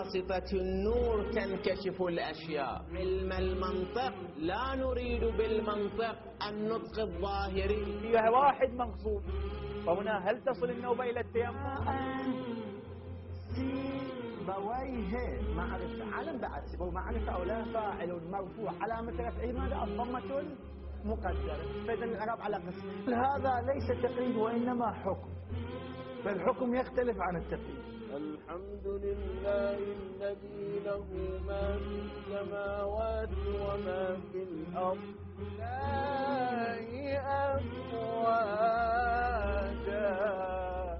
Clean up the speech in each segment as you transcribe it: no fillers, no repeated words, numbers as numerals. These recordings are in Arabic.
بواسطة النور تنكشف الأشياء. علم المنطق لا نريد بالمنطق النطق الظاهري. فيها واحد مغصوب، فهنا هل تصل النوبة إلى التيمم؟ سيبويه معرفة، علم بعد سيبويه معرفة أو لا، فاعل مرفوع علامة رفعه ماذا؟ الضمة المقدرة. فإذا الإعراب على قسم. هذا ليس تقييد وإنما حكم، فالحكم يختلف عن التقييد. الحمد لله الذي له ما في السماوات وما في الأرض لا أفواجا.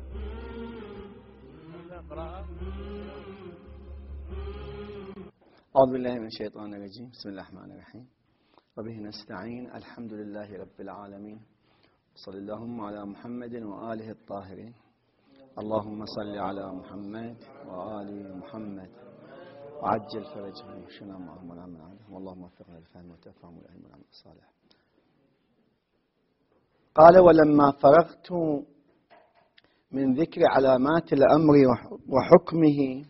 أعوذ بالله من الشيطان الرجيم. بسم الله الرحمن الرحيم. وبه نستعين. الحمد لله رب العالمين، صلى اللهم على محمد وآله الطاهرين. اللهم صل على محمد وآل محمد وعجل فرجهم وشنا معهم والعمل عنهم، اللهم وفقنا للفهم والتفهم والعلم والعمل الصالح. قال: ولما فرغت من ذكر علامات الأمر وحكمه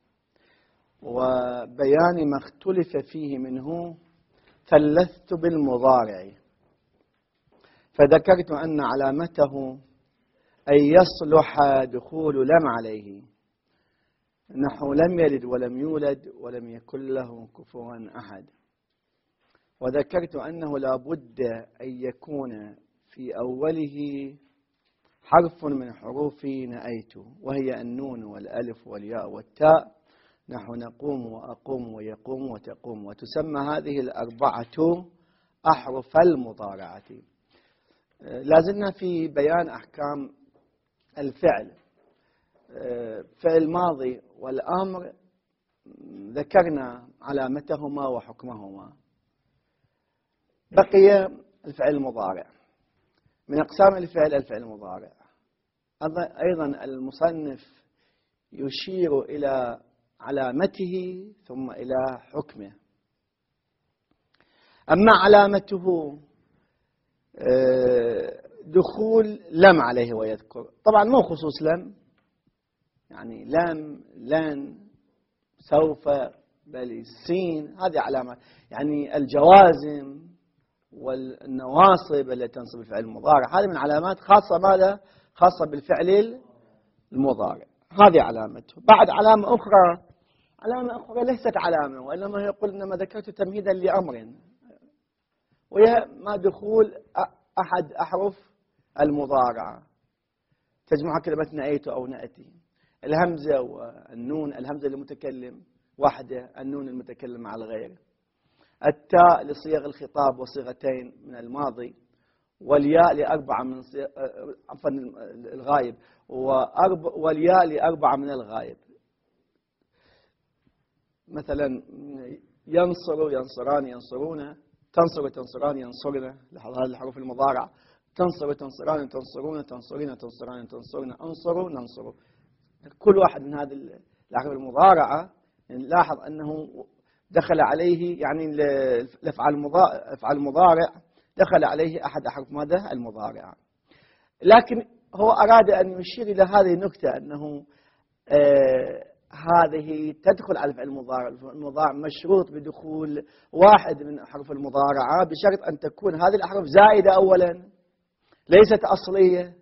وبيان ما اختلف فيه منه، ثلثت بالمضارع، فذكرت أن علامته أن يصلح دخول لم عليه، نحو لم يلد ولم يولد ولم يكن له كفوا أحد. وذكرت أنه لا بد أن يكون في أوله حرف من حروف نأيت، وهي النون والألف والياء والتاء، نحو نقوم وأقوم ويقوم وتقوم. وتسمى هذه الأربعة أحرف المضارعة. لازلنا في بيان أحكام الفعل. فعل ماضي والأمر ذكرنا علامتهما وحكمهما. بقي الفعل المضارع. من أقسام الفعل الفعل المضارع. أيضا المصنف يشير إلى علامته ثم إلى حكمه. أما علامته دخول لم عليه ويذكر، طبعا مو خصوص لم، يعني لم، لن، سوف، بل، السين، هذه علامات، يعني الجوازم والنواصب التي تنصب الفعل المضارع، هذه من علامات خاصة. ماذا؟ خاصة بالفعل المضارع، هذه علامته. بعد علامة أخرى ليست علامة، وإنما يقول إنما ذكرت تمهيدا لأمر، وهي ما دخول أحد أحرف المضارعة. تجمع كلمة نأيت أو نأتي. الهمزة والنون، الهمزة للمتكلم وحده، النون المتكلم مع الغير. التاء لصيغ الخطاب وصيغتين من الماضي، والياء لأربعة من عفوا الغائب، والياء لأربعة من الغائب. مثلا ينصر، ينصران، ينصرون، تنصر، تنصران، ينصرن، هذه الحروف المضارعة. تنصر، تنصران، تنصرون، تنصرين، تنصران، تنصرن، انصروا، ننصروا. كل واحد من هذه الأحرف المضارعة نلاحظ أنه دخل عليه، يعني الأفعال المضارع دخل عليه أحد أحرف ماذا؟ المضارعة. لكن هو أراد أن يشير إلى هذه النكتة، أنه هذه تدخل على الفعل المضارع. المضارع مشروط بدخول واحد من أحرف المضارعة، بشرط أن تكون هذه الأحرف زائدة أولا، ليست أصلية،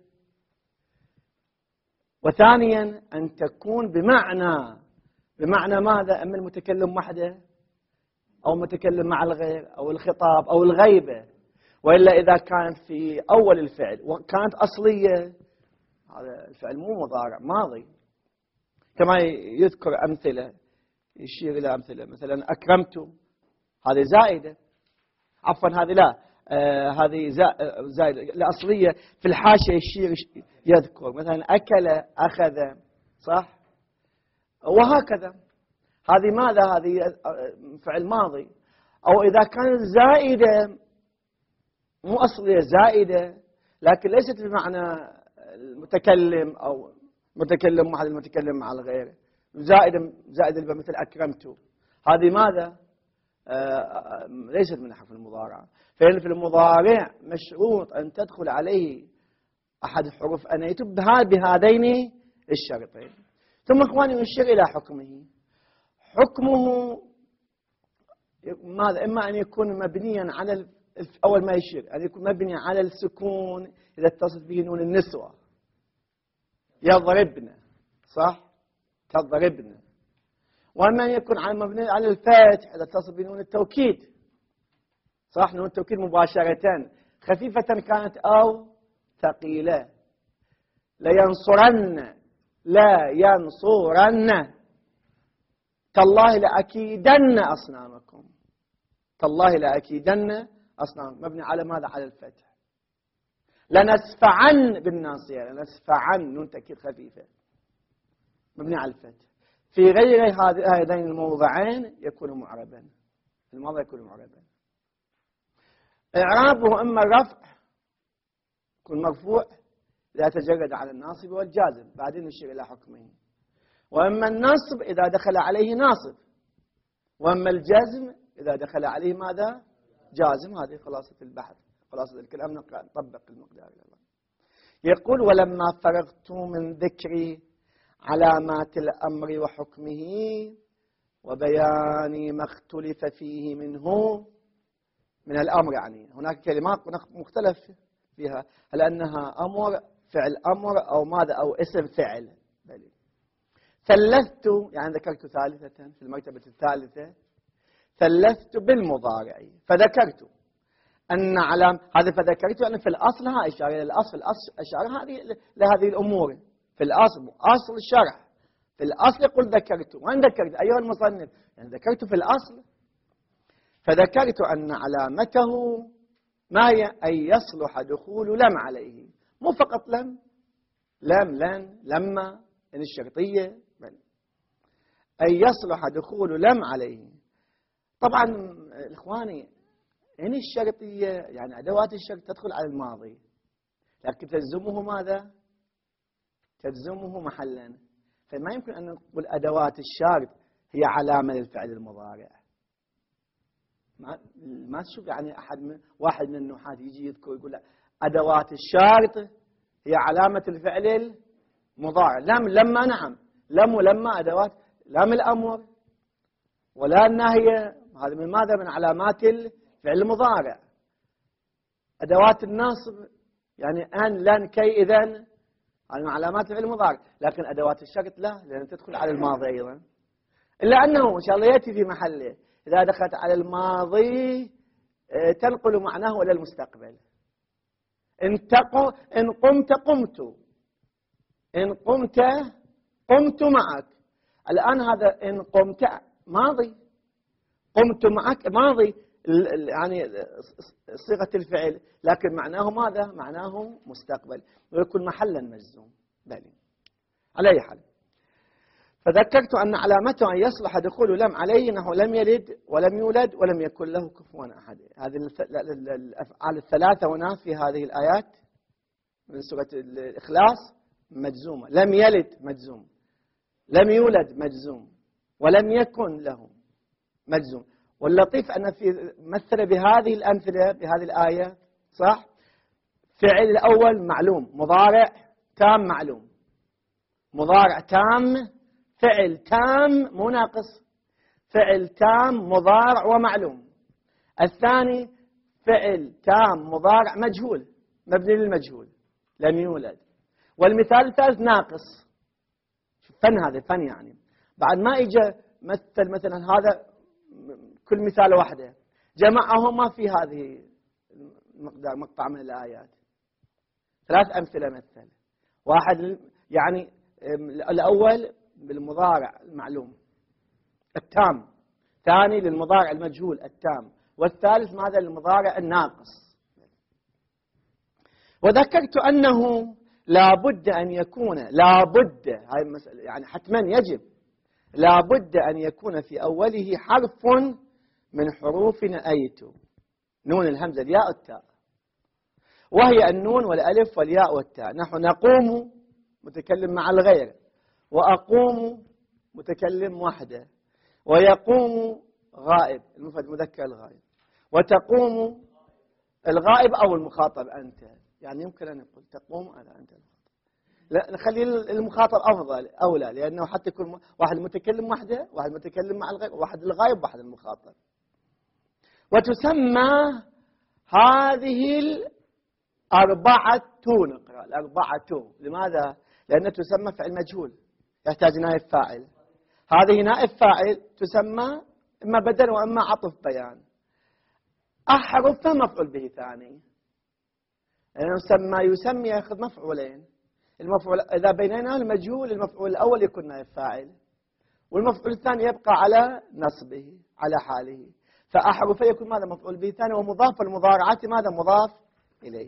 وثانيا أن تكون بمعنى ماذا؟ أما المتكلم وحده أو متكلم مع الغير أو الخطاب أو الغيبة. وإلا إذا كانت في أول الفعل وكانت أصلية، هذا الفعل مو مضارع، ماضي. كما يذكر أمثلة، يشير إلى أمثلة، مثلا أكرمت، هذه زائدة، عفوا هذه لا، هذه زائدة الأصلية. في الحاشية يشير يذكر مثلا أكل، أخذ، صح؟ وهكذا. هذه ماذا؟ هذه فعل ماضي. أو إذا كانت زائدة، مو أصلية، زائدة، لكن ليست بمعنى المتكلم أو متكلم مع المتكلم مع الغير، زائدة مثل أكرمت، هذه ماذا؟ ليست من حرف المضارعة. فإن في المضارع مشروط أن تدخل عليه أحد حروف أنيت بهذين الشرطين. ثم إخواني نشير إلى حكمه. حكمه ماذا؟ إما أن يكون مبنيا على أول ما يشير أن يكون مبني على السكون إذا اتصلت به نون النسوة، يضربن، صح؟ تضربن. وأما أن يكون مبني على الفتح إذا اتصل بنون التوكيد، صح؟ نون التوكيد مباشرة، خفيفة كانت أو ثقيلة. لينصرن، لا ينصرن، تالله لأكيدن أصنامكم، تالله لأكيدن أصنامكم، مبني على ماذا؟ على الفتح. لنسفعن بالناصية، لنسفعن، نون تأكيد خفيفة، مبني على الفتح. في غير هذين الموضعين يكون معربا، في الماضي يكون معربا. إعرابه إما الرفع يكون مرفوع إذا تجرد على الناصب والجازم، بعدين نشير إلى حكمه. وإما النصب إذا دخل عليه ناصب، وإما الجزم إذا دخل عليه ماذا؟ جازم. هذه خلاصة البحث، خلاصة الكلام، نطبق المقدار. يقول ولما فرغت من ذكر علامات الأمر وحكمه وبيان ما اختلف فيه منه من الأمر، يعني هناك كلمات مختلف فيها، هل أنها أمر، فعل أمر، أو ماذا، أو اسم فعل. ثلثت، يعني ذكرت ثالثة في المرتبة الثالثة، ثلثت بالمضارع، فذكرت أن هذا، فذكرت أن في الأصل ها إشارة إلى الأصل، الأصل إشارة لهذه الأمور في الأصل، أصل الشرح في الأصل. قل ذكرت، وين ذكرت أيها المصنف؟ يعني ذكرت في الأصل. فذكرت أن علامته ما هي؟ أن يصلح دخول لم عليه، مو فقط لم، لن، لما، إن الشرطية، بل أن يصلح دخول لم عليه. طبعا إخواني، إن الشرطية يعني أدوات الشرط تدخل على الماضي، لكن تلزمه ماذا؟ تلزمه محلا. فما يمكن أن نقول أدوات الشرط هي علامة للفعل المضارع. ما تشوف يعني واحد من النحاة يجي يذكر يقول أدوات الشرط هي علامة الفعل المضارع. لما، نعم، لم ولما أدوات، لام الأمر ولا الناهية، هذا من ماذا؟ من علامات الفعل المضارع. أدوات النصب يعني أن، لن، كي، إذن، هذه من علامات الفعل المضارع. لكن أدوات الشرط لا، لأن تدخل على الماضي أيضا، إلا أنه إن شاء الله يأتي في محله. إذا دخلت على الماضي تنقل معناه إلى المستقبل. إن قمت قمت، إن قمت معك. الآن هذا إن قمت ماضي، قمت معك ماضي، يعني صيغة الفعل، لكن معناه ماذا؟ معناه مستقبل، ويكون محلا مجزوم. بل على أي حال، فذكرت أن علامته أن يصلح دخول لم عليه، أنه لم يلد ولم يولد ولم يكن له كفوا أحد. هذه الأفعال الثلاثة هنا في هذه الآيات من سورة الإخلاص مجزومة. لم يلد مجزوم، لم يولد مجزوم، ولم يكن له مجزوم. واللطيف أن في مثل بهذه الأمثلة بهذه الآية، صح؟ فعل الأول معلوم، مضارع تام معلوم، مضارع تام، فعل تام مو ناقص، فعل تام مضارع ومعلوم. الثاني فعل تام مضارع مجهول، مبني للمجهول، لم يولد. والمثال الثالث ناقص. فن، هذا فن يعني. بعد ما إجا مثلا هذا كل مثال واحدة، جمعهما في هذه مقطع من الآيات. ثلاث أمثلة مثل واحد، يعني الأول بالمضارع المعلوم التام، ثاني للمضارع المجهول التام، والثالث ماذا؟ للمضارع الناقص. وذكرت أنه لابد أن يكون، لابد، هاي المسألة يعني حتما يجب، لابد أن يكون في أوله حرف من حروف نأيت، نون، الهمزة، الياء، التاء، وهي النون والألف والياء والتاء. نحن نقوم متكلم مع الغير، وأقوم متكلم وحده، ويقوم غائب المفرد مذكر الغائب، وتقوم الغائب أو المخاطب أنت. يعني يمكن أن نقول تقوم على أنت المخاطب. لا نخلي المخاطب أفضل أولى، لأنه حتى يكون واحد متكلم وحده، واحد متكلم مع الغيب، واحد الغايب، واحد المخاطب. وتسمى هذه الأربعة، نقرأ الأربعة. لماذا؟ لأنها تسمى فعل مجهول يحتاج نائب فاعل. هذه نائب فاعل تسمى إما بدل وإما عطف بيان. أحرف مفعول به ثاني، لأنه يسمي يأخذ مفعولين. المفعول إذا بيننا المجهول، المفعول الأول يكون نائب فاعل، والمفعول الثاني يبقى على نصبه على حاله. فأحرف يكون ماذا؟ مفعول به ثاني، ومضاف المضارعات ماذا؟ مضاف إليه.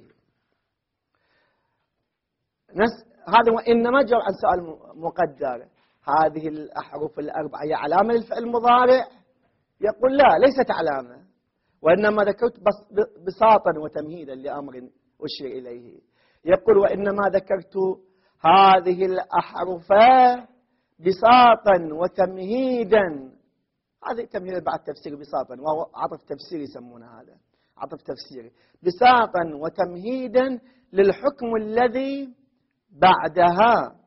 هذا وإنما جاء عن سؤال مقدر. هذه الأحرف الأربعة هي علامة للفعل المضارع؟ يقول لا، ليست علامة، وإنما ذكرت بساطا وتمهيدا لأمر أشير إليه. يقول وإنما ذكرت هذه الأحرف بساطا وتمهيدا. هذا تمهيد بعد تفسير بساطا، وهو عطف تفسيري يسمونه، هذا عطف تفسيري. بساطا وتمهيدا للحكم الذي بعدها.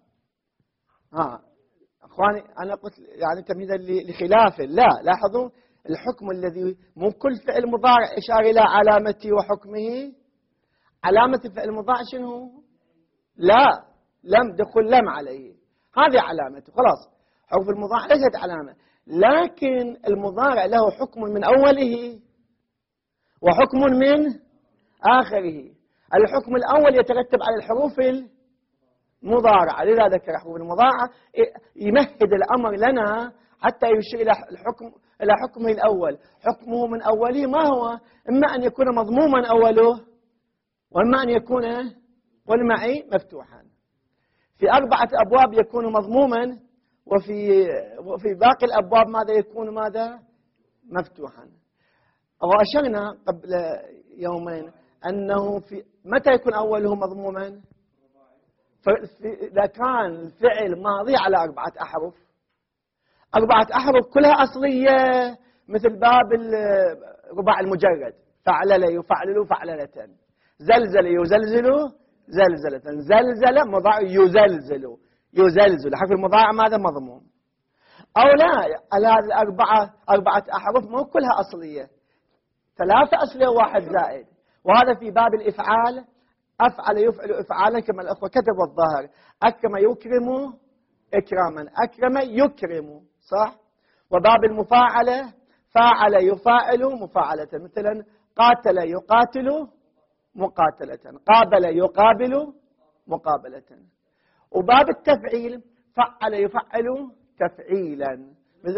أخواني أنا قلت يعني تمهيدا لخلافه، لا، لاحظوا الحكم الذي مو كل فعل مضارع إشار إلى علامته وحكمه. علامة الفعل المضارع شنو؟ لا، لم دخل لم عليه، هذه علامته خلاص. حرف المضارع ليست علامة، لكن المضارع له حكم من أوله وحكم من آخره. الحكم الأول يترتب على الحروف المضارعة، لذا ذكر حروف المضارعة يمهد الأمر لنا حتى يشير إلى حكمه الأول. حكمه من أوله ما هو؟ إما أن يكون مضموما أوله، وإما أن يكون والمعي مفتوحا. في 4 أبواب يكون مضموما، وفي باقي الأبواب ماذا يكون ماذا؟ مفتوحا. وأشرنا قبل يومين أنه متى يكون أوله مضموما؟ إذا كان الفعل ماضي على 4 أحرف، 4 أحرف كلها أصلية، مثل باب الرباع المجرد: فعلل يفعلل فعللة، زلزل يزلزل زلزلة، زلزل مضارع يزلزل، حرف المضارع ماذا؟ مضموم. أو لا، هذه 4 أحرف مو كلها أصلية، 3 أصلية وواحد زائد. وهذا في باب الإفعال: أفعل يفعل إفعالا، كما الأخوة كتبوا الظاهر: أكرم يكرم إكراما، أكرم يكرم، صح؟ وباب المفاعلة: فاعل يفاعل مفاعلة، مثلا قاتل يقاتل مقاتلة، قابل يقابل مقابلة. وباب التفعيل: فعل يفعل تفعيلا،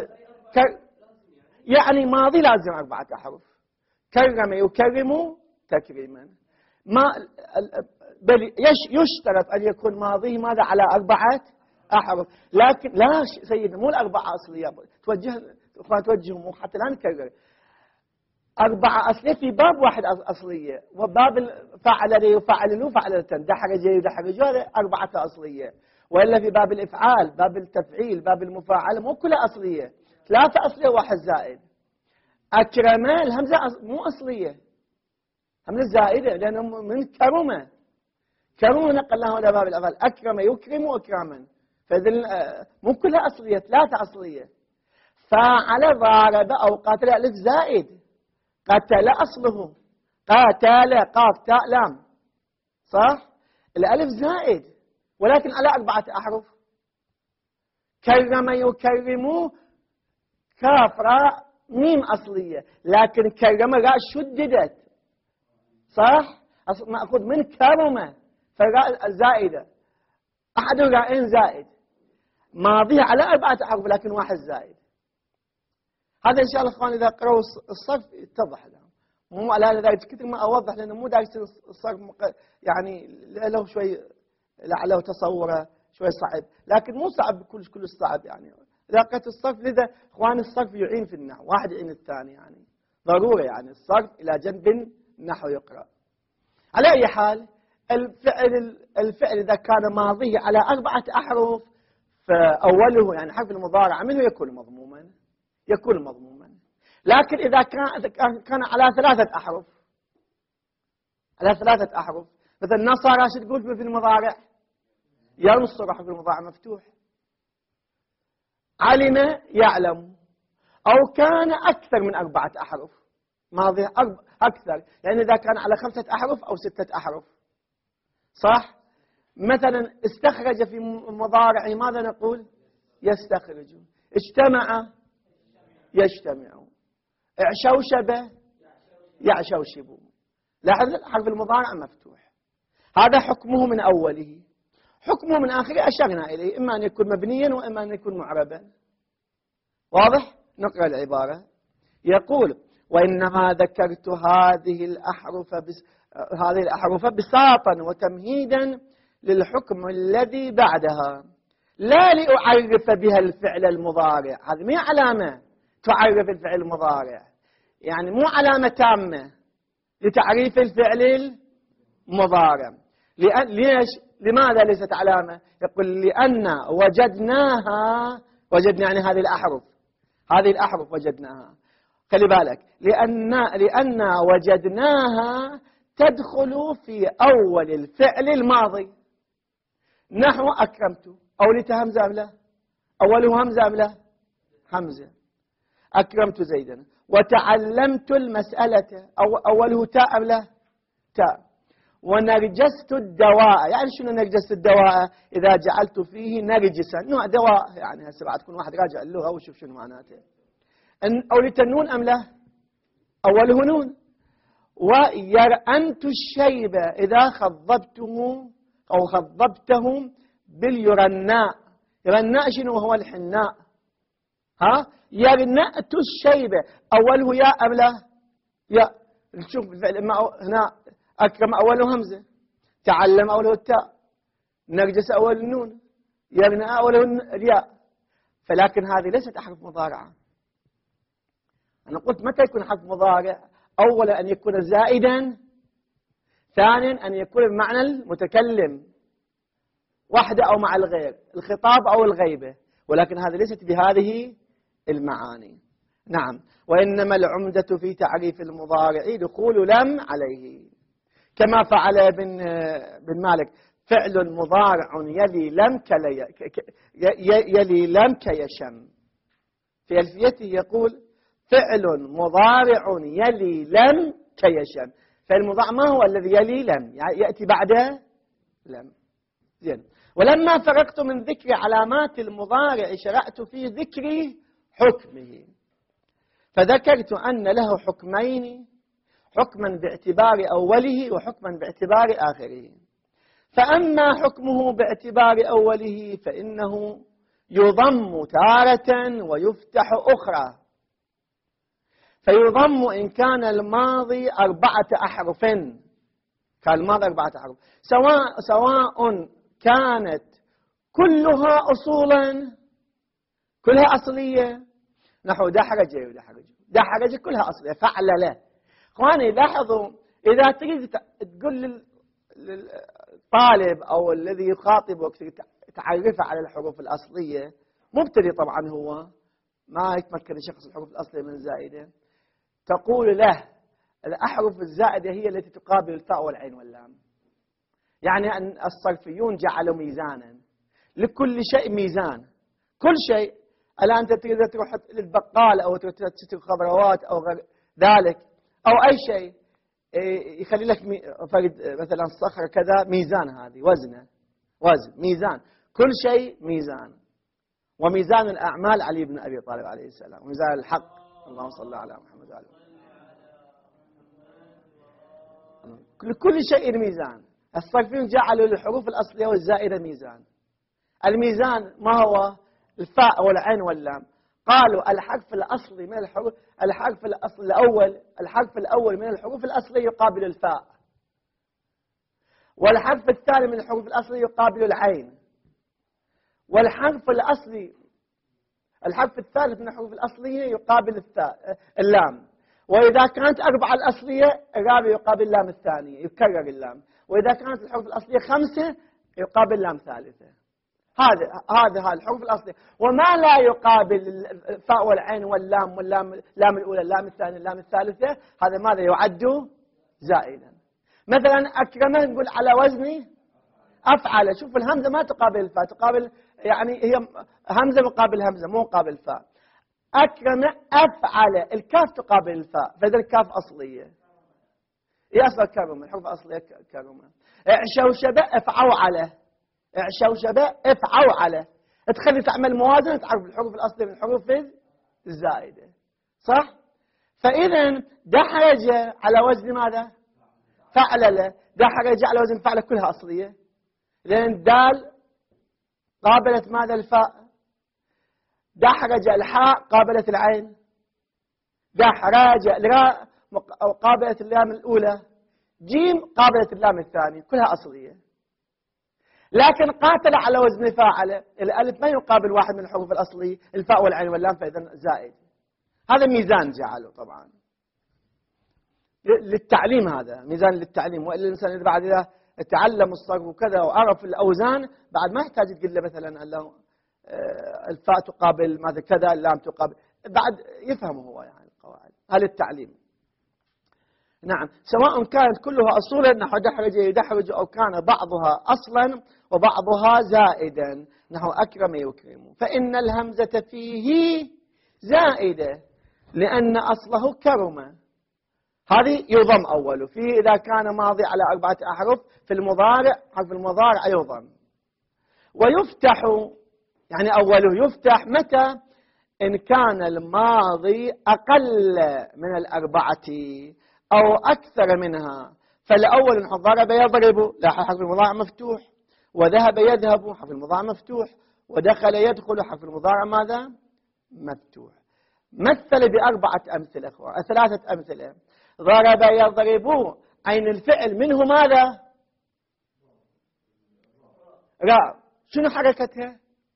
يعني ماضي لازم 4 أحرف. كرم يكرم تكريما. بل يشترط أن يكون ماضيه ماذا؟ على 4 أحرف. لكن لا سيدنا، مو ال4 أصلية، توجههم حتى لا نكرر. 4 أصلية في باب واحد أصلية، وباب فعل يفعل فعلة، دحرج يدحرج، هذا 4 أصلية. وإلا في باب الإفعال، باب التفعيل، باب المفاعلة مو كلها أصلية، 3 أصلية وواحد زائد. أكرم الهمزة مو أصلية، همزة زائدة، لأنه من كرمة. كرمة نقلناه إلى باب الأفعال: أكرم يكرم أكراما، فإذا مو كلها أصلية، 3 أصلية. فعل ضارب أو قاتل ألف زائد، قتل أصله، قاتل قاف تاء لام، صح؟ الألف زائد، ولكن على 4 أحرف. كرم يكرم كاف راء ميم أصلية، لكن كرم راء شددت، صح؟ مأخذ من كرمة، فراء زائدة، أحد الراءين زائد، ماضيها على 4 أحرف لكن واحد زائد. هذا إن شاء الله إخواني إذا قرأوا الصرف يتضح لهم، مو على ذلك كثير ما أوضح، لأنه مو دارس الصرف يعني له شوي لعله تصوره شوي صعب، لكن مو صعب كل الصعب يعني. إذا قرأت الصرف، لذا إخواني الصرف يعين في النحو، واحد يعين الثاني يعني، ضروري يعني الصرف إلى جنب النحو يقرأ. على أي حال، الفعل إذا كان ماضيه على 4 أحرف فأوله يعني حرف المضارع منه يكون مضموما، يكون مضموما. لكن إذا كان على 3 أحرف، على 3 أحرف، مثل نصر شو تقول في المضارع؟ ينصر حرف المضارع مفتوح. علم يعلم، أو كان أكثر من 4 أحرف ماضي أكثر، لأن إذا كان على 5 أحرف أو 6 أحرف صح. مثلا استخرج في مضارع ماذا نقول؟ يستخرج. اجتمع يجتمع. اعشوشب يعشوشب. لاحظ حرف المضارع مفتوح. هذا حكمه من أوله. حكمه من آخره أشرنا إليه، إما أن يكون مبنيا وإما أن يكون معربا. واضح؟ نقرأ العبارة. يقول: وإنما ذكرت هذه الأحرف بساطا وتمهيدا للحكم الذي بعدها، لا لأعرف بها الفعل المضارع. هذه مو علامة تعرف الفعل المضارع، يعني مو علامة تامة لتعريف الفعل المضارع. ليش؟ لماذا ليست علامة؟ يقول: لأن وجدنا يعني هذه الأحرف وجدناها. خلي بالك، لأن وجدناها تدخل في أول الفعل الماضي، نحو أكرمت. أولته همزة أم لا؟ أوله همزة أم لا؟ همزة. أكرمت زيدا. وتعلمت المسألة، أوله تاء أم لا؟ تاء. ونرجست الدواء. يعني شنو نرجست الدواء؟ إذا جعلت فيه نرجسا، نوع دواء، يعني هسه بعد تكون واحد راجع اللغة وشوف شنو معناته. أولته النون أم لا؟ أوله نون. ويرأنت الشيب إذا خضبته باليرناء. يرناء شنو هو؟ الحناء. يرنأت الشيب، أوله ياء أم لا؟ ياء. نشوف الفعل إما هنا أكرم أوله همزة، تعلم أوله التاء، نرجس أوله النون، يرنأ أوله الياء. فلكن هذه ليست أحرف مضارعة. أنا قلت متى يكون حرف مضارع؟ أولا أن يكون زائدا، ثانيا أن يكون بمعنى المتكلم وحده أو مع الغير، الخطاب أو الغيبة، ولكن هذه ليست بهذه المعاني. نعم. وإنما العمدة في تعريف المضارع دخول لم عليه، كما فعل ابن مالك: فعل مضارع يلي لم كيشم. في ألفيته يقول: فعل مضارع يلي لم كيشم. فالمضارع ما هو الذي يلي لم؟ يأتي بعده لم. زين. ولما فرقت من ذكر علامات المضارع شرعت في ذكر حكمه، فذكرت أن له حكمين: حكما باعتبار أوله وحكما باعتبار آخره. فأما حكمه باعتبار أوله فإنه يضم تارة ويفتح أخرى. فيضم إن كان الماضي 4 أحرف، كان الماضي 4 أحرف، سواء كانت كلها أصولا، كلها أصلية، نحو دحرج كلها أصلية، فعل له. اخواني لاحظوا، إذا تريد تقول للطالب أو الذي يخاطبك تعرفه على الحروف الأصلية، مبتدئ طبعا هو ما يتمكن يشخص الحروف الأصلية من الزائدة، تقول له الأحرف الزائدة هي التي تقابل الفاء والعين واللام. يعني أن الصرفيون جعلوا ميزانا لكل شيء، ميزان كل شيء. الآن أنت تريد تروح للبقال أو تشتري خضروات أو غير ذلك أو أي شيء، يخلي لك فرد مثلا صخرة كذا، ميزان، هذه وزن ميزان، كل شيء ميزان. وميزان الأعمال علي بن أبي طالب عليه السلام، وميزان الحق اللهم صل على محمد وعلى لكل شيء ميزان. الصرفيون جعلوا الحروف الأصلية والزائدة ميزان. الميزان ما هو؟ الفاء والعين واللام. قالوا الحرف الأصلي من الحروف، الحرف الأول من الحروف الأصلية يقابل الفاء، والحرف الثاني من الحروف الأصلية يقابل العين، والحرف الثالث من الحروف الأصلية يقابل اللام. وإذا كانت 4 الأصلية، الرابع يقابل اللام الثانية، يكرر اللام. وإذا كانت الحروف الأصلية 5 يقابل اللام ثالثة. هذا الحروف الأصلية. وما لا يقابل الفاء والعين واللام اللام الأولى، اللام الثانية، اللام الثالثة، هذا ماذا يعد؟ زائدا. مثلا أكرمه نقول على وزن أفعل. شوف الهمزة ما تقابل الفاء، تقابل يعني هي همزة مقابل همزة مو مقابل فاء. أكرم أفعل، الكاف تقابل الفاء، فإذا الكاف أصلية. هي أصل كرمة، الحروف أصلية كرمة. اعشوشبة افعوعلة، اعشوشبة افعوعلة، تخلي تعمل موازنة تعرف الحروف الأصلية من الحروف الزائدة، صح؟ فإذا دحرج على وزن ماذا؟ فعلل. دحرج على وزن فعل كلها أصلية، لأن دال قابلت ماذا؟ الفاء. دحرج الحاء قابلت العين. دحرج الراء قابلت اللام الأولى. جيم قابلت اللام الثانية، كلها أصلية. لكن قاتل على وزن فاعل، الألف ما يقابل واحد من الحروف الأصلية، الفاء والعين واللام، فإذا زائد. هذا ميزان جعله طبعا للتعليم، هذا ميزان للتعليم. وإلا الإنسان إذا بعد إذا تعلم الصرف وكذا وعرف الأوزان بعد ما يحتاج تقول له مثلا الفاء تقابل ماذا كذا، اللام تقابل، بعد يفهمه هو يعني القواعد. هذا التعليم. نعم، سواء كانت كلها أصولا نحو دحرج يدحرج، أو كان بعضها أصلا وبعضها زائدا نحو أكرم يكرم، فإن الهمزة فيه زائدة لأن أصله كرم. هذه يضم أوله فيه إذا كان ماضي على 4 أحرف، في المضارع حرف المضارع يضم. ويفتح يعني أوله يفتح متى؟ إن كان الماضي أقل من 4 أو أكثر منها. فالأول نحو ضرب يضرب، لا حرف المضارع مفتوح، وذهب يذهب حرف المضارع مفتوح، ودخل يدخل حرف المضارع ماذا؟ مفتوح. مثل ب4 أمثلة أخرى، 3 أمثلة. ضرب يضرب، عين الفعل منه ماذا؟ راء. شنو حركتها؟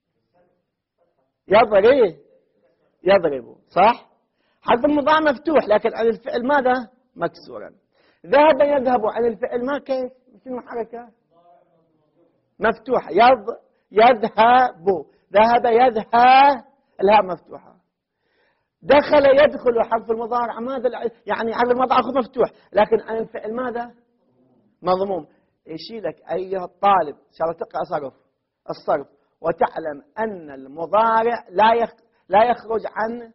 يضرب، صح؟ حرف المضارع مفتوح، لكن عن الفعل ماذا؟ مكسورا. ذهب يذهب، عن الفعل ما كيف؟ شنو حركة؟ مفتوحة. يذهب، ذهب يذهب، الهاء مفتوحة. دخل يدخل، حرف المضارع ماذا؟ يعني حرف المضارع مفتوح، لكن عن الفعل ماذا؟ مضموم. يشيلك أيها الطالب إن شاء الله تقرأ الصرف وتعلم أن المضارع لا يخرج عن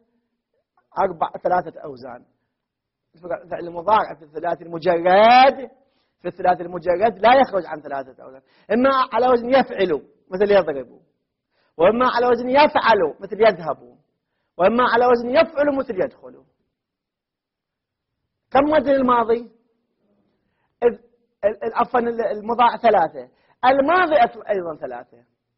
3 أوزان. فعل المضارع في الثلاثي المجرد لا يخرج عن 3 أوزان، إما على وزن يفعل مثل يضرب، وإما على وزن يفعل مثل يذهب، وإما على وزن يفعل مثل يدخل. كم وزن الماضي؟ عفوا المضارع 3، الماضي أيضا 3.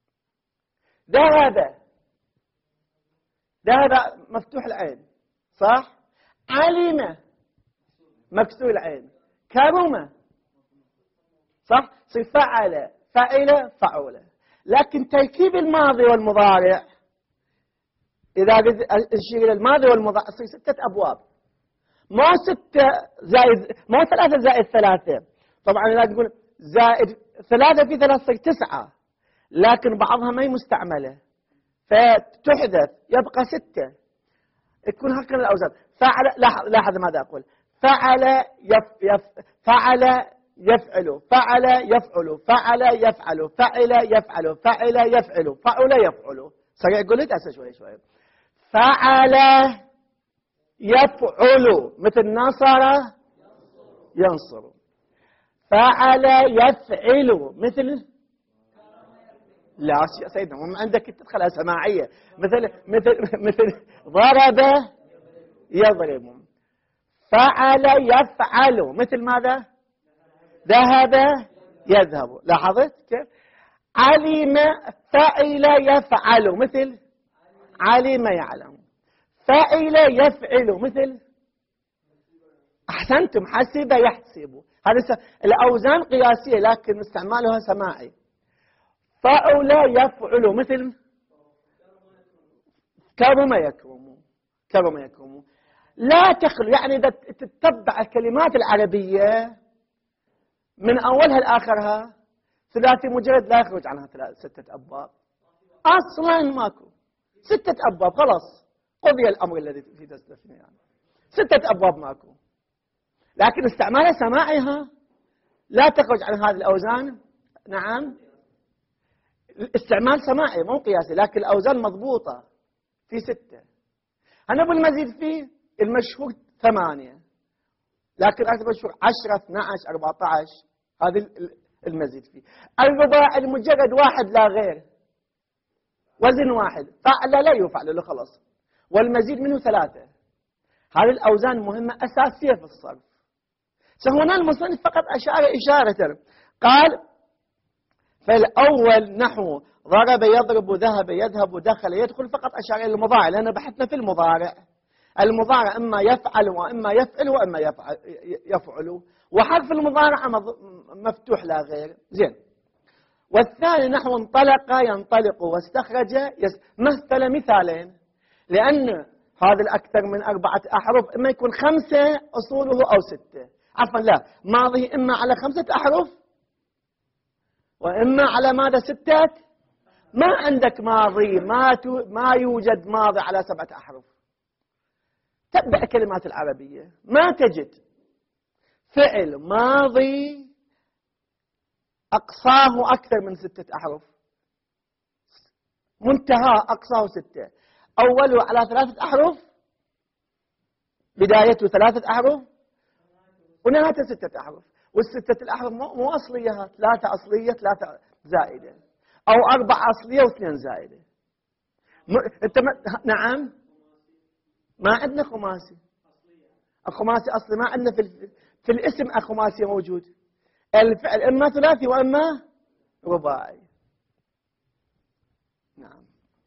ذهب مفتوح العين، صح؟ علم مكسور العين. كرم، صح؟ صير فعل، فعل، فعول. لكن تركيب الماضي والمضارع إذا نشير الماضي والمضارع يصير 6 أبواب، مو 3 زائد 3. طبعا إذا تقول زائد 3 في 3 يصير 9، لكن بعضها ما هي مستعملة فتحذف يبقى 6، تكون هكذا الأوزان. فعل، لاحظ ماذا أقول، فعل فعل يفعل، فعل يفعل، فعل يفعل، فعل يفعل، فعل يفعل، فعل يفعل. سريع قول لي هسه شوي. فعل يفعل مثل نصر ينصر. فعل يفعل مثل، لا يا سيدنا مو عندك تدخلها سماعية، مثل ضرب يضرب. فعل يفعل مثل ماذا؟ ذهب يذهب. لاحظت كيف؟ علم فعل يفعل مثل علم يعلم. فعل يفعل مثل، أحسنتم، حسب يحسب. هذه الأوزان قياسية لكن استعمالها سماعي. فعل يفعل مثل كرم يكرم. لا تخلو، يعني إذا تتبع الكلمات العربية من أولها لآخرها ثلاثي مجرد لا يخرج عنها 6 أبواب أصلا، ماكو 6 أبواب، خلاص قضي الأمر الذي في تستثني يعني 6 أبواب ماكو. لكن استعمال سماعها لا تخرج عن هذه الأوزان نعم استعمال سماعي مو قياسي، لكن الأوزان مضبوطة في 6. أنا أبو المزيد فيه المشهور 8، لكن أكثر مشهور 10 12 14. هذه المزيد فيه. الرباعي المجرد واحد لا غير، وزن واحد، فعل لا يفعل له خلاص، والمزيد منه 3. هذه الأوزان مهمة أساسية في الصرف. فهنا المصنف فقط أشار إشارة، قال فالأول نحو ضرب يضرب ذهب يذهب دخل يدخل، فقط أشار إلى المضارع، لأن بحثنا في المضارع. المضارع إما يفعل وإما يفعل وإما يفعل، وحرف المضارع مفتوح لا غير. زين. والثاني نحو انطلق ينطلق واستخرج مثل مثالين، لأن هذا الأكثر من 4 أحرف إما يكون 5 أصوله أو 6، عفوا لا، ماضي إما على 5 أحرف وإما على ماذا 6. ما عندك ماضي، ما يوجد ماضي على 7 أحرف. تبدأ الكلمات العربية ما تجد فعل ماضي أقصاه أكثر من 6 أحرف، منتهى أقصاه 6، أوله على 3 أحرف، بدايته 3 أحرف، ونهايته 6 أحرف. وال6 الأحرف مو أصلية، 3 أصلية 3 زائدة، أو 4 أصلية و2 زائدة. نعم ما عندنا خماسي. الخماسي أصلي ما عندنا في الاسم الخماسي موجود. الفعل إما ثلاثي وإما رباعي. نعم.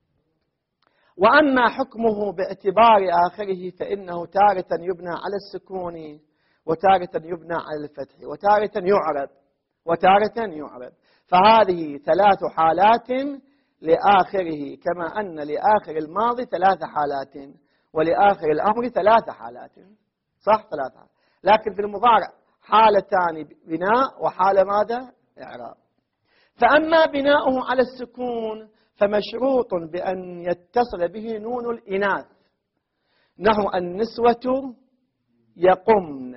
وأما حكمه باعتبار آخره فإنه تارة يبنى على السكون وتارة يبنى على الفتح وتارة يعرب فهذه 3 حالات لآخره، كما أن لآخر الماضي 3 حالات ولآخر الأمر 3 حالات. صح 3، لكن في المضارع حالتان بناء وحالة ماذا؟ إعراب. فأما بناؤه على السكون فمشروط بأن يتصل به نون الإناث، نحو النسوة يقمن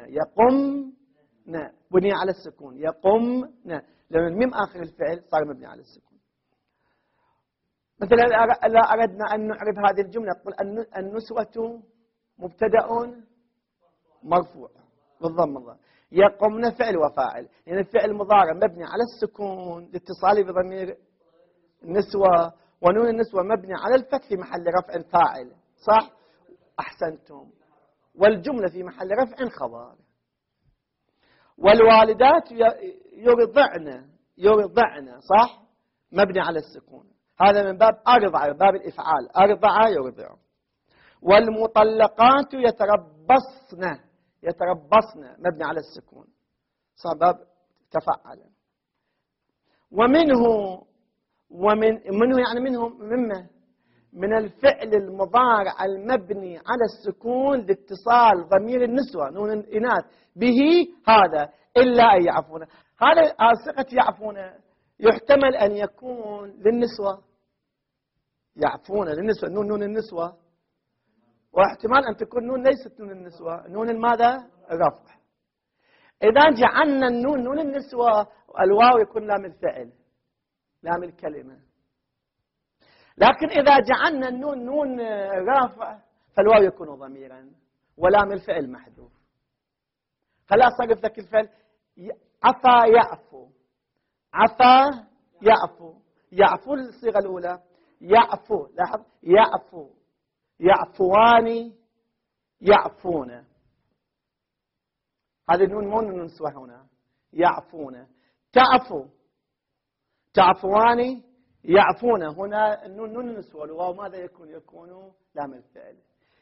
بني على السكون، يقمن، لأن الميم آخر الفعل صار مبني على السكون. مثلا لا أردنا أن نعرف هذه الجملة، نقول النسوة مبتدأ مرفوع بالضم، يقمن فعل وفاعل، يعني الفعل مضارع مبني على السكون لاتصاله بضمير النسوة، ونون النسوة مبني على الفتح في محل رفع فاعل. صح؟ أحسنتم. والجملة في محل رفع خبر. والوالدات يرضعن صح؟ مبني على السكون، هذا من باب أرضع، باب الإفعال، أرضع يرضع. والمطلقات يتربصن مبني على السكون، صار باب تفعل. ومنه يعني مما من الفعل المضارع المبني على السكون لاتصال ضمير النسوة نون الإناث به، هذا إلا أن يعفون. هذا صيغة يعفون يحتمل أن يكون للنسوة، يعفون للنسوة نون النسوة، واحتمال أن تكون نون ليست نون النسوة، نون ماذا؟ رفع. إذا جعلنا النون نون النسوة الواو يكون لام الفعل، لام الكلمة. لكن إذا جعلنا النون نون رافع فالواو يكون ضميرا ولام الفعل محذوف. خلاص صرف لك الفعل عفا يعفو، عفا يعفو الصيغة الأولى، يعفو، لاحظ يعفو، يعفوان يعفون، هذه النون مو نون نسوة هنا، يعفون. تعفوان يعفون، هنا النون نون نسوة، الواو ماذا يكون لام الفعل.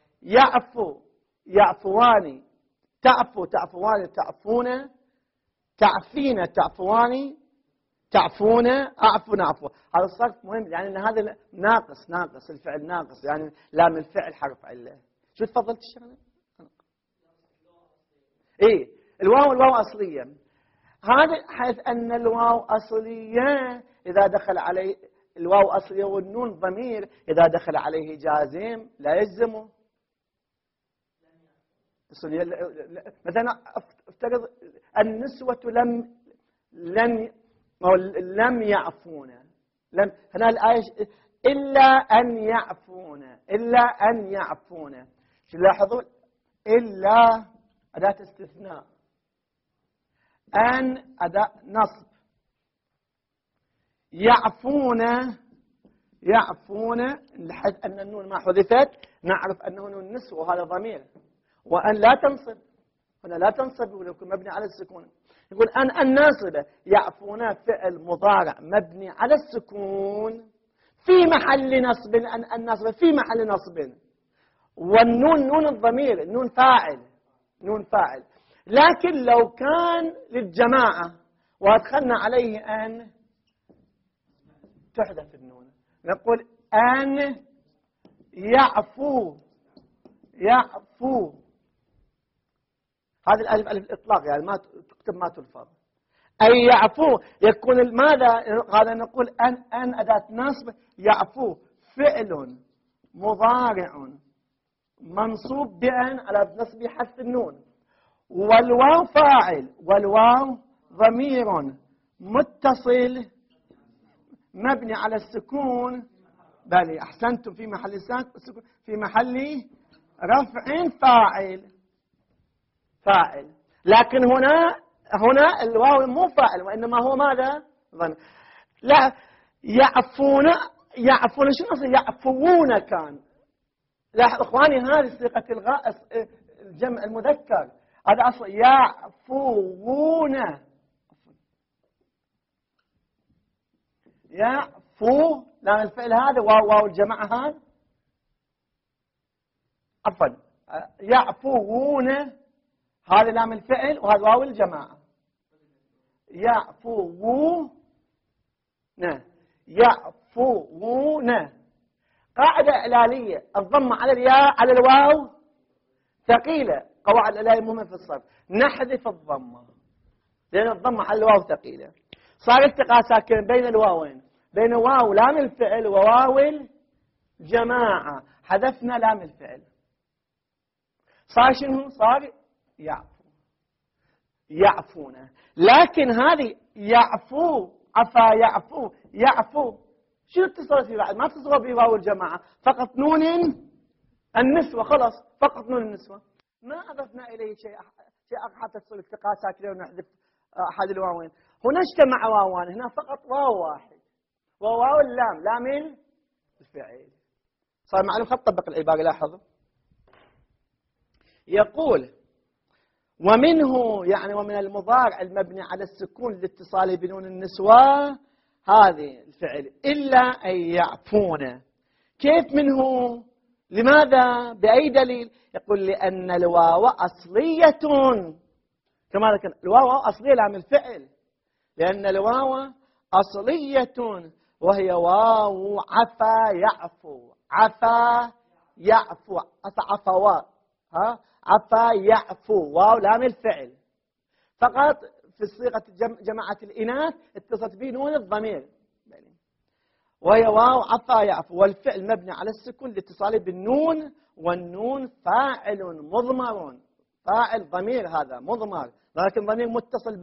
يعفوان، تعفوان تعفون، تعفين تعفوان تعفون، أعفو. هذا الصرف مهم، يعني أن هذا ناقص الفعل ناقص، يعني لام الفعل حرف علة. شو تفضلت الشغلة؟ إيه الواو أصلية، هذا حيث أن الواو أصلية إذا دخل عليه الواو أصلية والنون ضمير، إذا دخل عليه جازم لا يجزمه. مثلا افترض النسوة لن لم يعفون. هنا الآية إلا أن يعفون، إلا أن يعفون. لاحظوا إلا أداة استثناء، أن أداة نصب، يعفون لحد أن النون ما حذفت نعرف أنه نون نسوة وهذا ضمير، وأن لا تنصب، هنا لا تنصب ولكن مبني على السكون. يقول أن ناصبة، يعفون فعل مضارع مبني على السكون في محل نصب، أن ناصبة في محل نصب، والنون نون الضمير، نون فاعل. لكن لو كان للجماعة وأدخلنا عليه أن تحذف النون، نقول أن يعفو. هذه الألف ألف الإطلاق، يعني ما تكتب ما تلفظ. أي يعفو يكون ماذا؟ هذا نقول أن أداة نصب، يعفو فعل مضارع منصوب بأن على نصب حذف النون، والواو فاعل، والواو ضمير متصل مبني على السكون. بل أحسنتم، في محل سكون، في محل رفع فاعل. لكن هنا الواو مو فاعل، وإنما هو ماذا؟ ضمير. لا يعفون شنو يعفوون كان. لاحظ اخواني، هذه صيغه الجمع المذكر، هذا اصل يعفوون. يعفو لام الفعل هذا واو الجماعه هذا، عفوا يعفوون هذا لام الفعل وهذا واو الجماعه. يعفوون قاعدة إعلالية، الضمة على الياء على الواو ثقيلة، قواعد إعلالية مهمة في الصرف، نحذف الضمة لأن الضمة على الواو ثقيلة. صار التقاء ساكن بين الواوين، بين واو لام الفعل وواو الجماعة، حذفنا لام الفعل، صار شنو؟ صار يعفون. لكن هذه يعفو، يعفو شو اتصل فيه بعد؟ ما اتصل به واو الجماعة، فقط نون النسوة، خلاص فقط نون النسوة، ما أضفنا إليه شيء حتى تصل التقاء ساكنة ونحذف أحد الواوين. هنا اجتمع واوان، هنا فقط واو واحد، وواو اللام، لام الفعل. صار معلوم. خط طبق العبارة، لاحظوا يقول ومنه، يعني ومن المضارع المبني على السكون لاتصاله بنون النسوة هذه الفعل إلا أن يعفون. كيف منه؟ لماذا؟ بأي دليل؟ يقول لأن الواو أصلية، كما ذكر الواو أصلية لام الفعل، لأن الواو أصلية وهي واو عفا يعفو عفا يعفو، واو لام الفعل. فقط في صيغة جماعة الإناث اتصلت به نون الضمير، وهي واو عفا يعفو، والفعل مبني على السكون لاتصاله بالنون، والنون فاعل مضمر، فاعل ضمير هذا مضمر، لكن ضمير متصل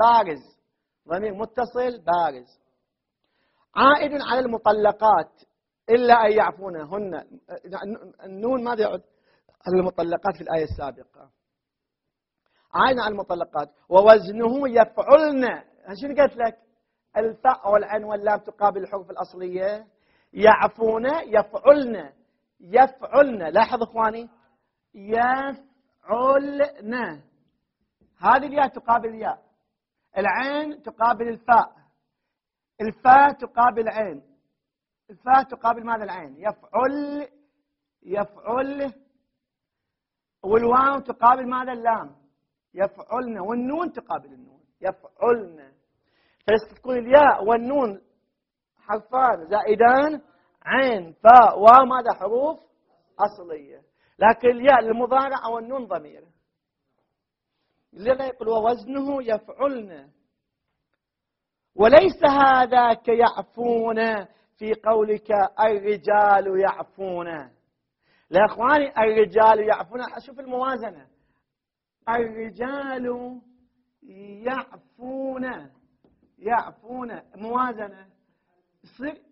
بارز. عائد على المطلقات إلا أن يعفون هن. النون ماذا يعد؟ على المطلقات في الآية السابقة. عائد على المطلقات ووزنه يفعلن. شنو قلت لك؟ الفاء والعين واللام تقابل الحروف الأصلية. يعفون يفعلن. لاحظ إخواني، يفعلن، هذه الياء تقابل الياء، العين تقابل الفاء، الفاء تقابل العين، الفاء تقابل ماذا؟ العين. يفعل، والواو تقابل ماذا؟ اللام. يفعلن، والنون تقابل النون. يفعلن، فتكون الياء والنون حرفان زائدان، عين فاء واو ماذا؟ حروف أصلية، لكن الياء للمضارع أو النون ضمير. لذا يقول ووزنه يفعلن. وليس هذا كيعفون في قولك الرجال يعفون. لا اخواني، الرجال يعفون، اشوف الموازنه، الرجال يعفون موازنة، يصير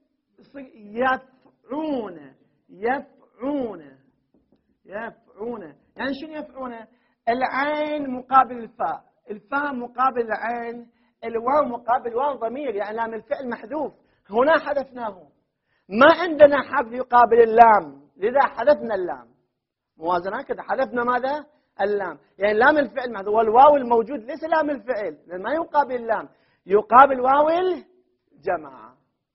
يفعون يفعون يفعون. يعني شنو يفعون؟ العين مقابل الفاء، الفاء مقابل العين، الواو مقابل واو ضمير، يعني لام الفعل محذوف، هنا حذفناه، ما عندنا حرف يقابل اللام، لذا حذفنا اللام. موازنة كذا، حذفنا ماذا؟ اللام، يعني لام الفعل محذوف، والواو الموجود ليس لام الفعل لأن ما يقابل اللام، يقابل واو الجماعة.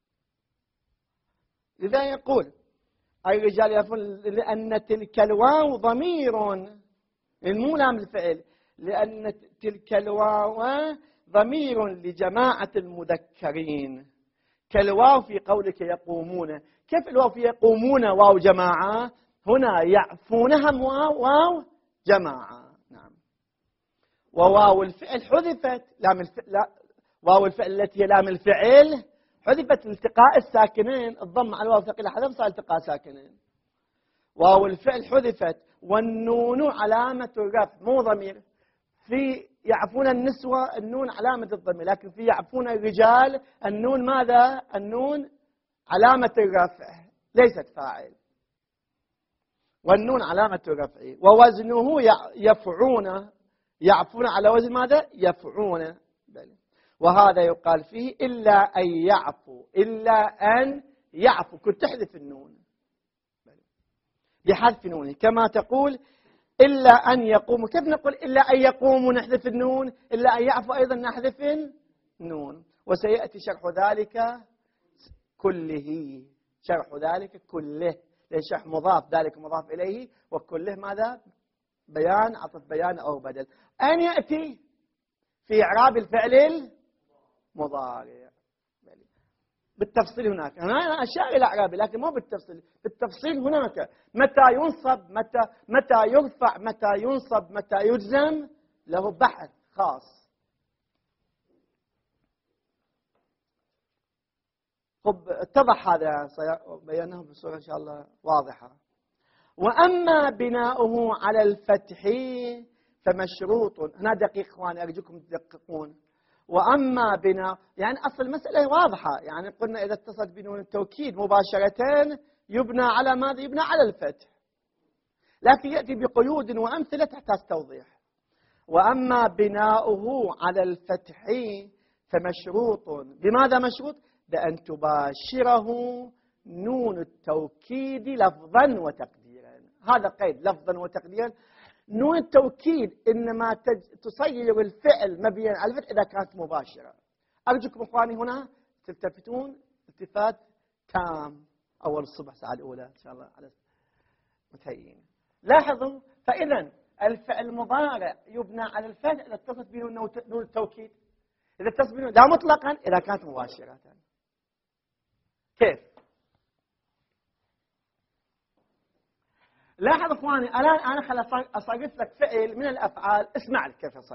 لذا يقول الرجال يفعلون لأن تلك الواو ضمير، مو لام الفعل، لأن تلك الواو ضمير لجماعة المذكرين، كالواو في قولك يقومون. كيف الواو في يقومون واو جماعة؟ هنا يعفونها واو جماعة. نعم. وواو الفعل حذفت، لام الفعل لا، واو الفعل التي هي لام الفعل حذفت التقاء الساكنين، الضم على الواو ثقيلة حذف صار التقاء ساكنين. واو الفعل حذفت، والنون علامة الرفع مو ضمير. في يعفون النسوة النون علامة الضمير، لكن في يعفون الرجال النون ماذا؟ النون علامة الرفع ليست فاعل، والنون علامة الرفع. ووزنه يفعون، يعفون على وزن ماذا؟ يفعون. وهذا يقال فيه إلا أن يعفو، إلا أن يعفو، كنت تحذف النون بحذف نونه، كما تقول إلا أن يقوموا. كيف نقول إلا أن يقوموا نحذف النون؟ إلا أن يعفو أيضا نحذف النون. وسيأتي شرح ذلك كله، شرح ذلك كله، لأن شرح مضاف، ذلك مضاف إليه، وكله ماذا؟ بيان، عطف بيان أو بدل. أن يأتي في إعراب الفعل المضارع بالتفصيل هناك. أنا أشار إلى إعرابه لكن مو بالتفصيل، بالتفصيل هناك متى ينصب، متى يرفع، متى ينصب، متى يجزم، له بحث خاص. طب اتضح هذا، بيانه بصورة إن شاء الله واضحة. وأما بناؤه على الفتح فمشروط، هنا دقيق إخواني أرجوكم تدققون. وأما بناء، يعني أصل المسألة واضحة، يعني قلنا إذا اتصلت بنون التوكيد مباشرة يبنى على ماذا؟ يبنى على الفتح، لكن يأتي بقيود وأمثلة تحتاج توضيح. وأما بناؤه على الفتح فمشروط، بماذا مشروط؟ بأن تباشره نون التوكيد لفظا وتقديرا. هذا قيد لفظا وتقديرا. نون التوكيد إنما تصير الفعل مبنيا على الفتح إذا كانت مباشرة. أرجوكم إخواني هنا تلتفتون التفات تام أول الصبح الساعة الأولى إن شاء الله على متهيئين. لاحظوا، فإذا الفعل المضارع يبنى على الفتح إذا اتصلت به نون التوكيد، إذا اتصلت به لا مطلقا إذا كانت مباشرة. كيف؟ لاحظ اخواني، الان انا خل اصرف لك فعل من الافعال، اسمع لك كيف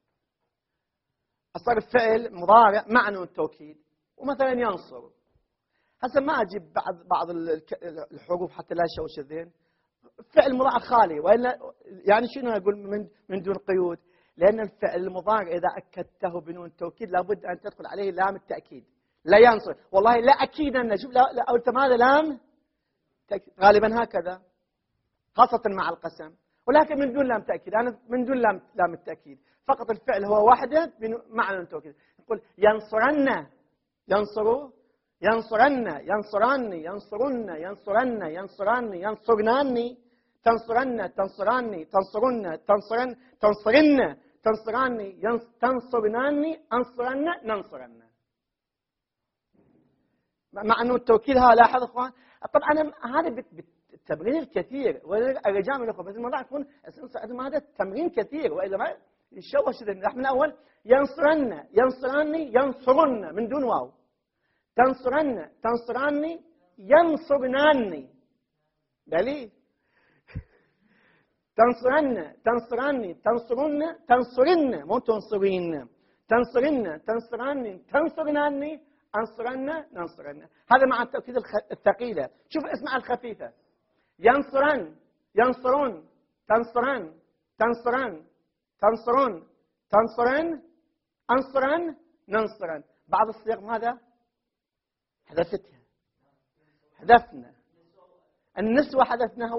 اصرف فعل مضارع مع نون التوكيد، ومثلا ينصر. هسه ما اجيب بعض الحروف حتى لا يشوش الذهن، فعل مضارع خالي، والا يعني شنو اقول من دون قيود؟ لان الفعل المضارع اذا اكدته بنون التوكيد لابد ان تدخل عليه لام التاكيد. لا ينصر، والله لا اكيد ان شوف لا قلت ماذا؟ لام غالبا هكذا، خاصة مع القسم، ولكن من دون لام تأكيد. أنا من دون لام التأكيد، فقط الفعل هو وحده مع لام التأكيد. يقول ينصرن، ينصروا، ينصرن، ينصراني، ينصرن، ينصرن، ينصراني، ينصرناني، تنصرن، تنصراني، تنصرن، تنصرن، تنصرن، تنصراني، تنصرناني، أنصرن، ننصرن. مع أنه التوكيد ها. لاحظ أخوان، طبعا هذا التمرين الكثير، والرجاء من الاخوه بس الموضوع يكون هذا التمرين كثير، والا ما يشوش الذهن. من اول ينصرن، ينصراني، ينصرن من دون واو، تنصرن، تنصراني، ينصرناني، دليل تنصرن، تنصراني، تنصرن، تنصرن مو تنصرين، تنصرن، تنصراني، تنصرناني، انصرن، ننصرن. هذا مع التأكيد الثقيلة. شوف اسمع الخفيفة، ينصرن، ينصرون، تنصرن، تنصرن، تنصرون، تنصرن، انصرن، ننصرن. بعض الصيغ ماذا؟ حذفتها. حذفنا النسوة، حذفناها،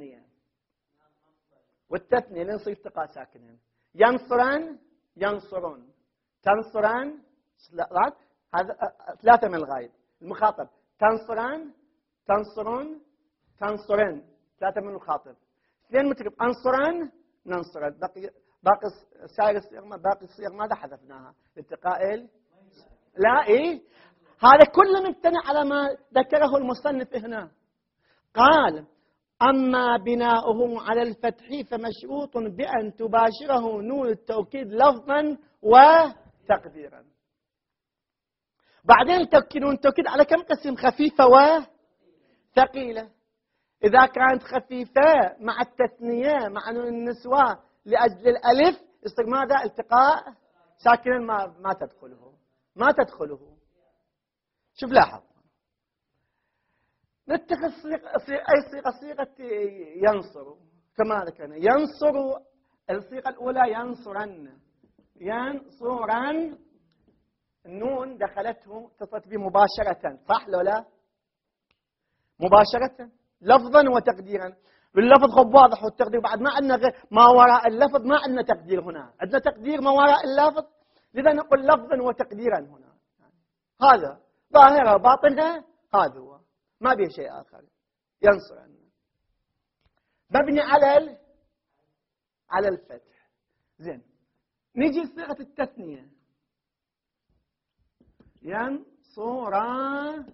والتثنية لين يصير التقاء ساكنين. ينصرن ينصرون، تنصرن، هذا 3 من الغايب. المخاطب تنصرن تنصرون تنصرن، 3 من المخاطب. 2 مترجم أنصرن ننصرن. باقي سائر الصيغ، باقي الصيغ ماذا حذفناها؟ التقاء لا إيه، هذا كله مبتني على ما ذكره المصنف هنا. قال أما بناؤه على الفتح فمشروط بأن تباشره نون التوكيد لفظا وتقديرا. بعدين نون التوكيد على كم قسم؟ خفيفة وثقيلة. إذا كانت خفيفة مع التثنية مع نون النسوة لأجل الألف يصير ماذا؟ التقاء ساكنا ما تدخله. شوف لاحظ، نتخذ أي صيغة ينصر كما ذكرنا. ينصر الصيغة الأولى ينصرن، النون دخلته اتصلت به مباشرة، صح لو لا؟ مباشرة لفظا وتقديرا. باللفظ خب واضح، والتقدير بعد ما عندنا ما وراء اللفظ، ما عندنا تقدير هنا، عندنا تقدير ما وراء اللفظ، لذا نقول لفظا وتقديرا هنا. هذا ظاهرة باطنها، هذا هو، ما به شيء آخر. ينصرن مبني على الفتح. زين، نيجي صيغة التثنية. ينصران.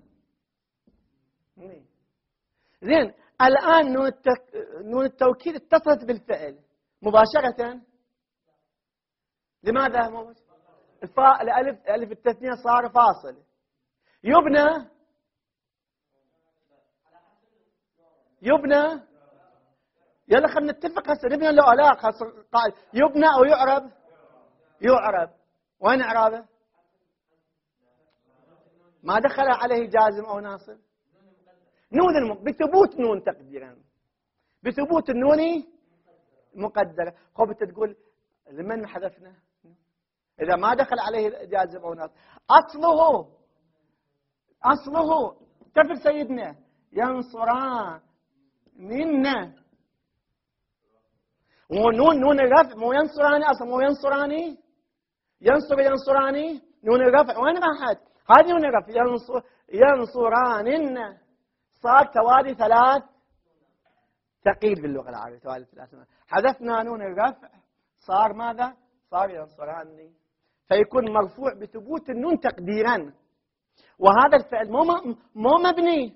زين، الآن نون التوكيد اتصلت بالفعل مباشرة. لماذا؟ الفاء الألف التثنية صار فاصل. يبنى يلا خلينا نتفق هسه، نبنى لو لا قال يبنى أو يعرب. وين إعرابه؟ ما دخل عليه جازم أو ناصب. نون بثبوت نون تقديرا، بثبوت النون مقدرة. خب انت تقول لمن حذفنا؟ إذا ما دخل عليه جازم أو ناصب. أصله كيف سيدنا؟ ينصران منا. ونون الرفع مو ينصراني، أصلا مو ينصراني، ينصراني نون الرفع وين راحت؟ هذه نون الرفع. ينصراننا صار توالي 3 ثقيل باللغة العربية، توالي 3. حذفنا نون الرفع صار ماذا؟ صار ينصراني، فيكون مرفوع بثبوت النون تقديرا. وهذا الفعل مو مبني،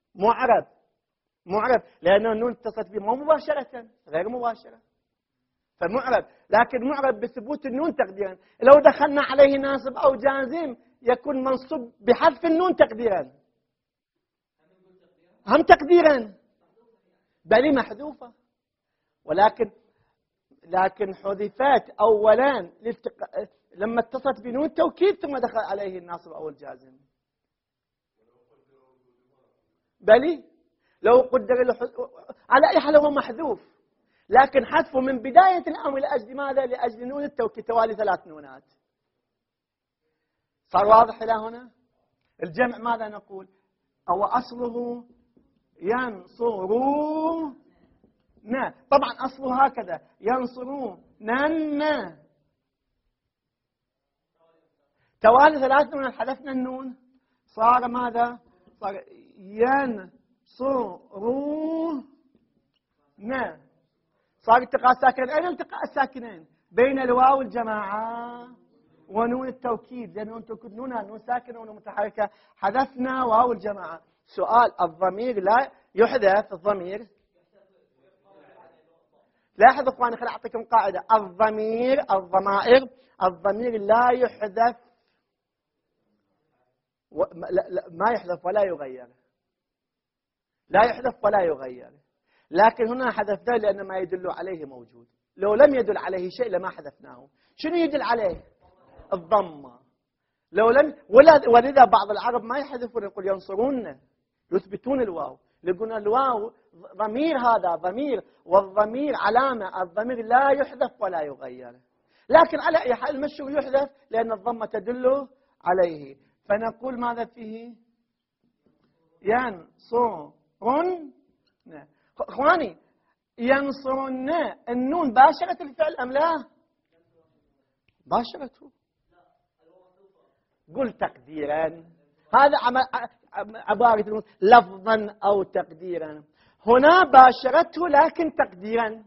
معرب لأن النون اتصلت به مو مباشرة، غير مباشرة، فمعرب. لكن معرب بثبوت النون تقديرا. لو دخلنا عليه ناصب أو جازم يكون منصوب بحذف النون تقديرا، هم تقديرا بل محذوفة، لكن حذفت أولا لما اتصلت بنون التوكيد ثم دخل عليه الناصب أو الجازم. بل لو قدر على أي حال هو محذوف، لكن حذفه من بداية الأمر لأجل ماذا؟ لأجل نون التوكيد، توالي 3 نونات. صار واضح إلى هنا؟ الجمع ماذا نقول؟ أو أصله ينصرون. طبعا أصله هكذا ينصرون توالي 3 نونات، حذفنا النون صار ماذا؟ صار ينصرون. صار التقاء ساكنين. أين التقاء الساكنين؟ بين الواو الجماعة ونون التوكيد، لأن نون التوكيد نون ساكنة ونون متحركة. حذفنا واو الجماعة. سؤال، الضمير لا يحذف، الضمير لاحظ اخواني، خليني اعطيكم قاعدة. الضمير لا يحذف، ما يحذف ولا يغير، لا يحذف ولا يغير. لكن هنا حذفناه لأن ما يدل عليه موجود. لو لم يدل عليه شيء لما حذفناه. شنو يدل عليه؟ الضمة. لو لم ولذا بعض العرب ما يحذفون، يقول ينصرون، يثبتون الواو، يقولون الواو ضمير، هذا ضمير، والضمير علامة، الضمير لا يحذف ولا يغير. لكن على أي حال المشهور يحذف لأن الضمة تدل عليه. فنقول ماذا فيه؟ ينصرن. اخواني ينصرن النون باشرت الفعل ام لا؟ باشرته. قل تقديرا، هذا عبارة لفظا أو تقديرا. هنا باشرته لكن تقديرا،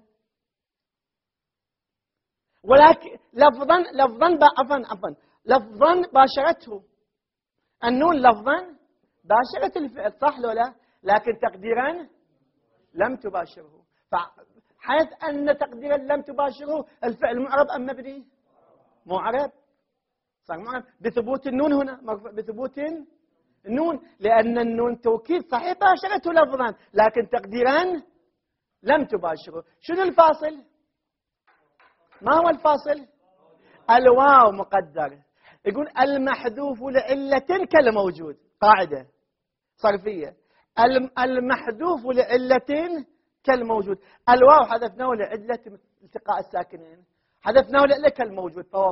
ولكن لفظا عفوا لفظا باشرته. النون لفظا باشرت الفعل صح لو لا؟ لكن تقديرا لم تباشره. فحيث أن تقديرا لم تباشره الفعل معرب أم مبني؟ معرب. صار معرب بثبوت النون هنا، مرفوع بثبوت النون، لأن النون توكيد صحيح باشرته لفظا لكن تقديرا لم تباشره. شنو الفاصل؟ ما هو الفاصل؟ الواو مقدر. يقول المحذوف لعلة كالموجود، قاعدة صرفية. المحذوف لعلة كالموجود. الواو حذفناه لعلة التقاء الساكنين، حذفناه لعلة كالموجود، فهو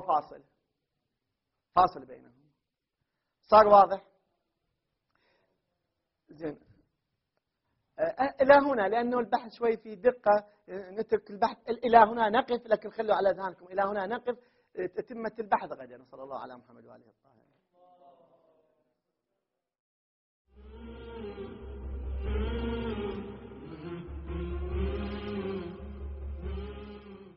فاصل بينهم. صار واضح؟ زين. إلى هنا لأنه البحث شوي في دقة، نترك البحث إلى هنا نقف، لكن خلوا على أذهانكم إلى هنا نقف. تتمة البحث غدا. صلى الله على محمد وآله الطاهرين.